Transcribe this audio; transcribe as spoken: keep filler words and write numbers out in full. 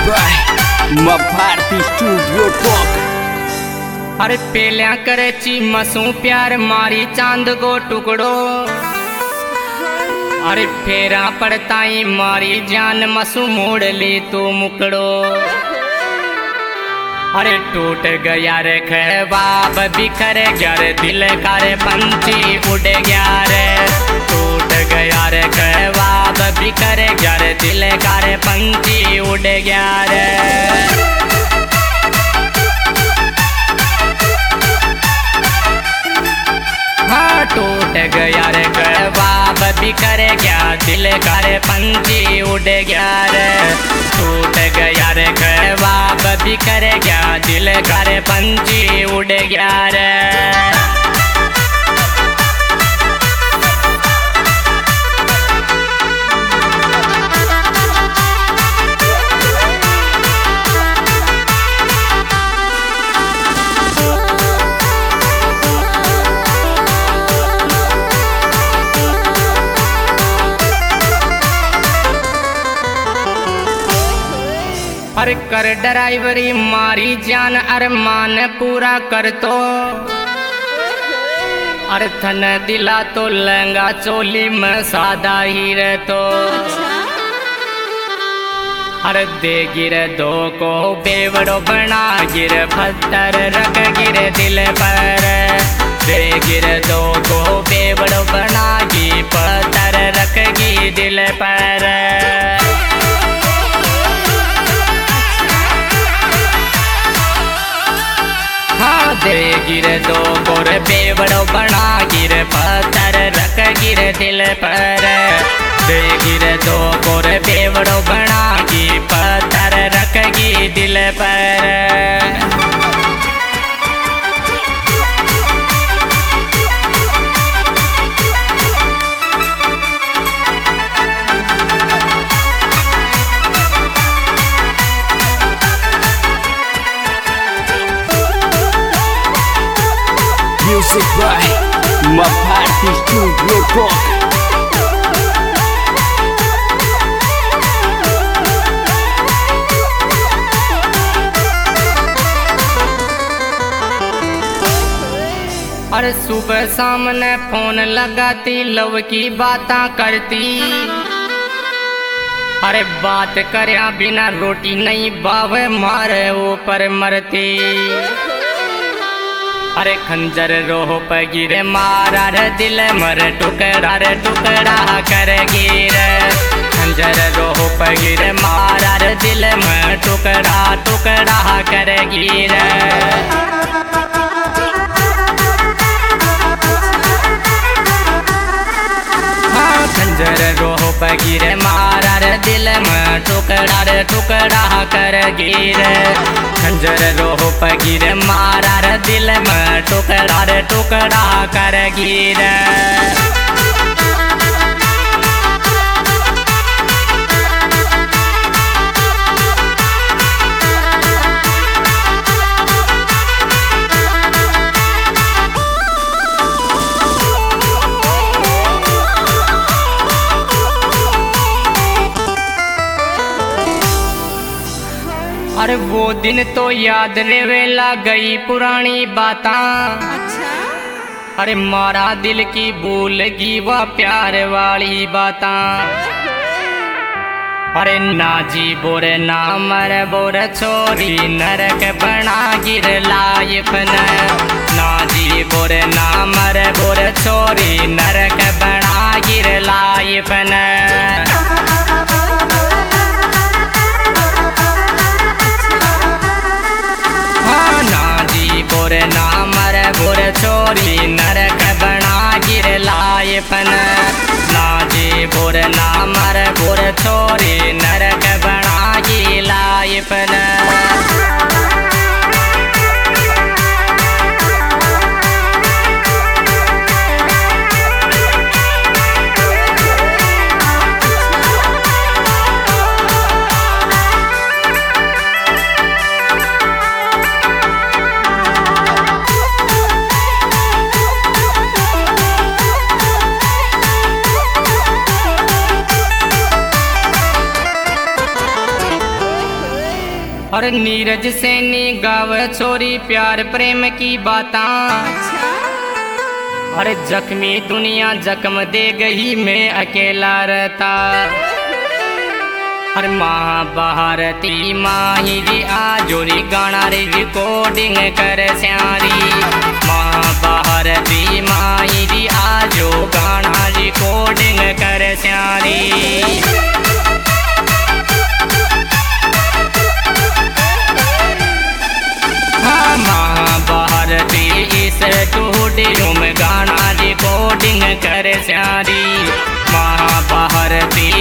by Ma Bharti Studio Talk। अरे पेल्या करे ची मसू प्यार मारी चांद को टुकड़ो। अरे फेरा पड़ताई मारी जान मसू मोड़ ली तू मुकड़ो। अरे टूट गया रे ख्वाब बिखर गया रे दिल का रे पंछी उड़ गया रे। टूट गया रे ख्वाब बिखर गया रे दिल का रे पंछी उड़ गया रे। हाँ टूट गया रे ख्वाब बिखर गया दिल का रे पंछी उड़ गया रे। टूट गया रे ख्वाब बिखर गया दिल का रे पंछी उड़ गया रे। अरे कर ड्राइवरी मारी जान अरमान पूरा कर तो। अरे थन दिला तो लहंगा चोली में सादा ही रह तो। अरे दे गिर दो को बेवड़ो बना गिर पत्थर रख गिर दिल पर। दे गिर दो को बेवड़ो बना गी पत्थर रख गी दिल पर। दे गिर दो गोर बेवड़ो बना गिर पत्थर रख गिर दिल पर। दे गिर दो गोर बेवड़ो बना गी पत्थर रख गी दिल पर। Music by Ma Bharti Studio Talk। अरे सुबह सामने फोन लगाती लव की बाता करती। अरे बात करया बिना रोटी नहीं बावे मारे ऊपर मरती। अरे खंजर रोह पगिर मारा रे दिल मर टुकड़ा रे टुकड़ा कर गिर। खंजर रोह पगिर मारा रे दिल मर टुकड़ा टुकड़ा कर गिर। हाँ खंजर रोह पगिर मारा रे दिल में टुकड़ा रे टुकड़ा कर गिर। खंजर रोह पगिर मारा रे दिल में टुकड़ा रे टुकड़ा कर गिर। अरे वो दिन तो याद रेवेला गई पुरानी बातां। अरे मारा दिल की भूल गई वह प्यार वाली बातां। अरे ना जी बोरे ना मर बोरे छोरी नरक बना गिर लाइफ न। ना जी बोरे ना मर बोरे छोरी नरक बना गिर लाइफ न। बोरे ना मर बोरे छोरी नरक बना गिर लाइफ न। ना जी बोरे ना मर बोरे छोरी नरक बना गिर लाइफ न। और नीरज सैनी गाव छोरी प्यार प्रेम की बातां। और जख्मी दुनिया जख्म दे गई मैं अकेला रहता। और महाभारती माही जी आजोरी गाना रे रिकॉर्डिंग कर स्यारी। महाभारती माही जी आजो गाना रिकॉर्डिंग कर स्यारी। हाँ महाभारती इस स्टूडियो में गाना रिकॉर्डिंग कर स्यारी। महाभारती